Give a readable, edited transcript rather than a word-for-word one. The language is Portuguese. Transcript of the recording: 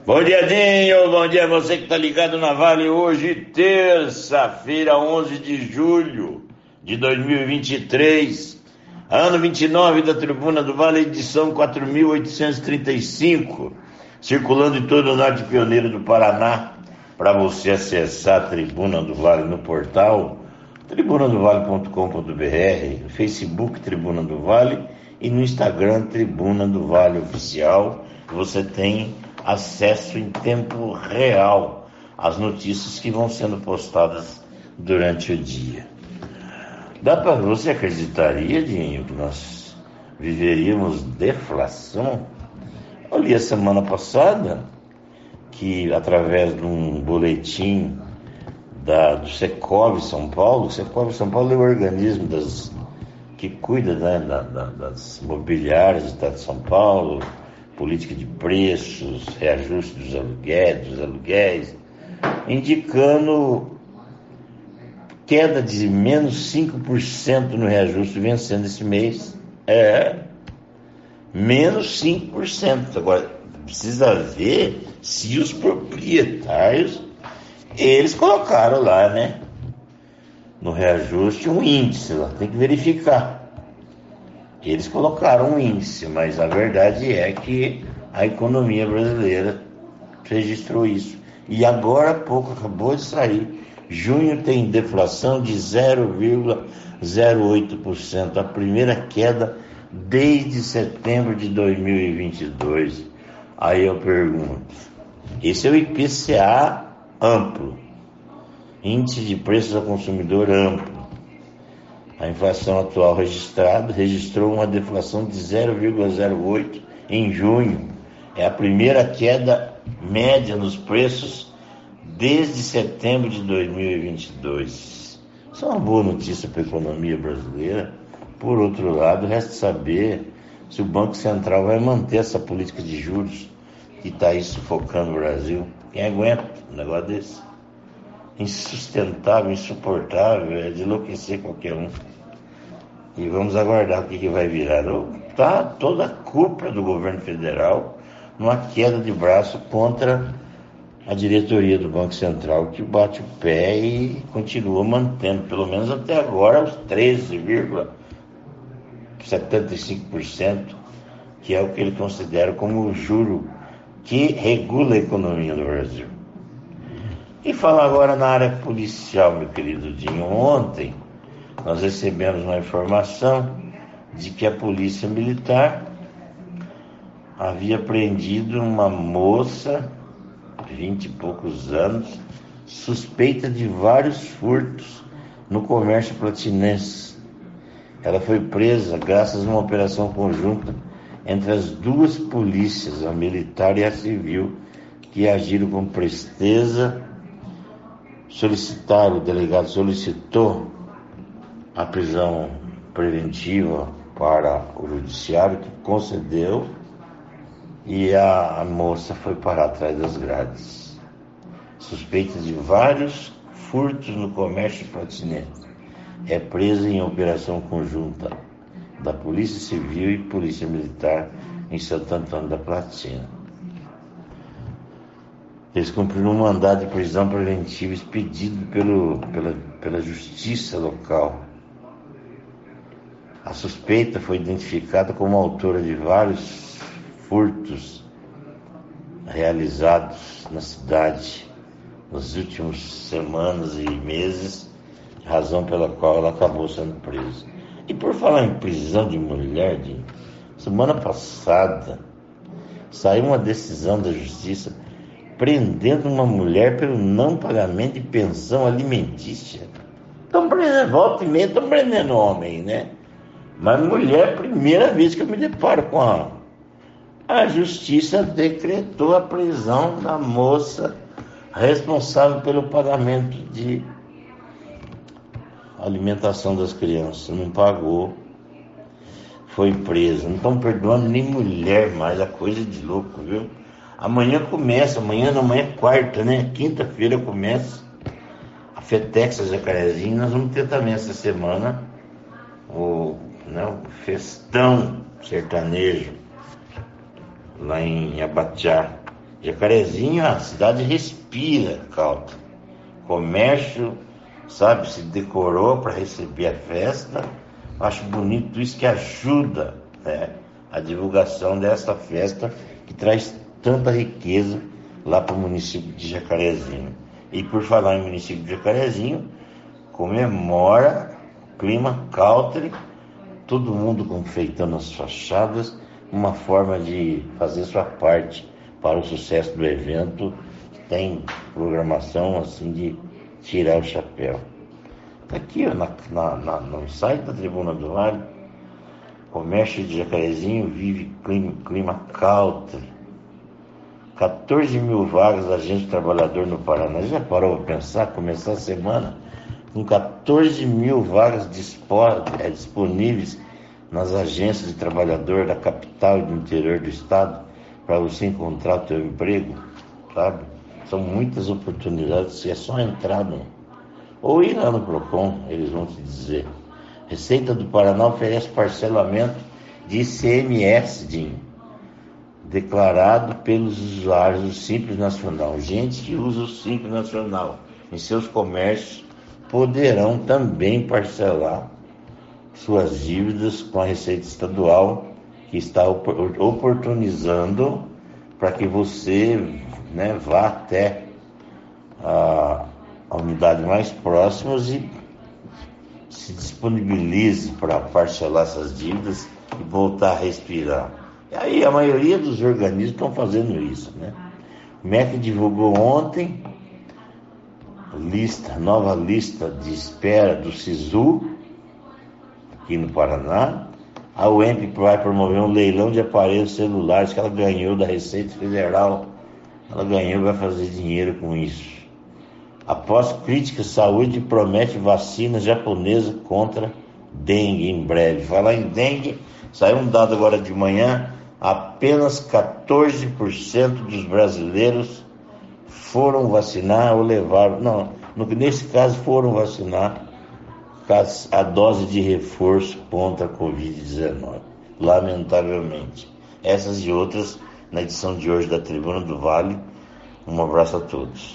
Bom dia, Dinho. Bom dia a você que está ligado na Vale hoje, terça-feira, 11 de julho de 2023, ano 29 da Tribuna do Vale, edição 4.835, circulando em todo o norte pioneiro do Paraná, para você acessar a Tribuna do Vale no portal tribunadovale.com.br, no Facebook Tribuna do Vale e no Instagram Tribuna do Vale Oficial. Você tem acesso em tempo real às notícias que vão sendo postadas durante o dia. Você acreditaria, Dinho, que nós viveríamos deflação? Eu li a semana passada que, através de um boletim do Secov São Paulo, o Secov São Paulo é o organismo que cuida, né, das imobiliárias do Estado de São Paulo, política de preços, reajuste dos aluguéis, indicando queda de menos 5% no reajuste vencendo esse mês. Menos 5%. Agora, precisa ver se os proprietários, eles colocaram lá, né, no reajuste um índice lá, tem que verificar. Eles colocaram um índice, mas a verdade é que a economia brasileira registrou isso. E agora há pouco, acabou de sair, junho tem deflação de 0,08%, a primeira queda desde setembro de 2022. Aí eu pergunto, esse é o IPCA amplo, Índice de Preços ao Consumidor amplo. A inflação atual registrou uma deflação de 0,08% em junho. É a primeira queda média nos preços desde setembro de 2022. Isso é uma boa notícia para a economia brasileira. Por outro lado, resta saber se o Banco Central vai manter essa política de juros que está aí sufocando o Brasil. Quem aguenta um negócio desse? Insustentável, insuportável, é de enlouquecer qualquer um. E vamos aguardar o que vai virar. Tá toda a culpa do governo federal numa queda de braço contra a diretoria do Banco Central, que bate o pé e continua mantendo, pelo menos até agora, os 13,75%, que é o que ele considera como o juro que regula a economia do Brasil. E falar agora na área policial, meu querido Dinho. Ontem nós recebemos uma informação de que a Polícia Militar havia prendido uma moça, 20 e poucos anos, suspeita de vários furtos no comércio platinense. Ela foi presa graças a uma operação conjunta entre as duas polícias, a militar e a civil, que agiram com presteza. O delegado solicitou a prisão preventiva para o judiciário, que concedeu, e a moça foi parar atrás das grades. Suspeita de vários furtos no comércio platinense. É presa em operação conjunta da Polícia Civil e Polícia Militar em Santo Antônio da Platina. Eles cumpriram um mandado de prisão preventiva expedido pela justiça local. A suspeita foi identificada como autora de vários furtos realizados na cidade nas últimas semanas e meses, razão pela qual ela acabou sendo presa. E por falar em prisão de mulher, semana passada saiu uma decisão da justiça prendendo uma mulher pelo não pagamento de pensão alimentícia. Estão prendendo, volta e meia estão prendendo homem, né? Mas mulher, primeira vez que eu me deparo com a justiça decretou a prisão da moça responsável pelo pagamento de alimentação das crianças. Não pagou, foi presa. Não estão perdoando nem mulher mais, a coisa de louco, viu? Amanhã é quarta, né? Quinta-feira começa a FETEX, a Jacarezinho. Nós vamos ter também essa semana o festão sertanejo lá em Abateá. Jacarezinho, a cidade respira, Caldo. Comércio, sabe, se decorou para receber a festa. Acho bonito isso, que ajuda, né, a divulgação dessa festa que traz tanta riqueza lá para o município de Jacarezinho. E por falar em município de Jacarezinho, comemora clima country, todo mundo confeitando as fachadas, uma forma de fazer sua parte para o sucesso do evento, que tem programação assim de tirar o chapéu. Aqui ó, no site da Tribuna do Vale, comércio de Jacarezinho vive clima country. 14 mil vagas da agente trabalhador no Paraná. Já parou para pensar? Começar a semana com 14 mil vagas disponíveis nas agências de trabalhador da capital e do interior do estado para você encontrar o teu emprego, sabe? São muitas oportunidades, é só entrar ou ir lá no Procon, eles vão te dizer. Receita do Paraná oferece parcelamento de ICMS, declarado pelos usuários do Simples Nacional. Gente que usa o Simples Nacional em seus comércios poderão também parcelar suas dívidas com a Receita Estadual, que está oportunizando para que você, né, vá até a unidade mais próxima e se disponibilize para parcelar essas dívidas e voltar a respirar. E aí a maioria dos organismos estão fazendo isso, né? O MEC divulgou ontem nova lista de espera do SISU aqui no Paraná. A UEMP vai promover um leilão de aparelhos celulares que ela ganhou da Receita Federal. Ela ganhou e vai fazer dinheiro com isso. Após críticas, saúde promete vacina japonesa contra dengue em breve. Falar em dengue, saiu um dado agora de manhã, apenas 14% dos brasileiros foram vacinar ou levaram, nesse caso foram vacinar a dose de reforço contra a Covid-19, lamentavelmente. Essas e outras na edição de hoje da Tribuna do Vale. Um abraço a todos.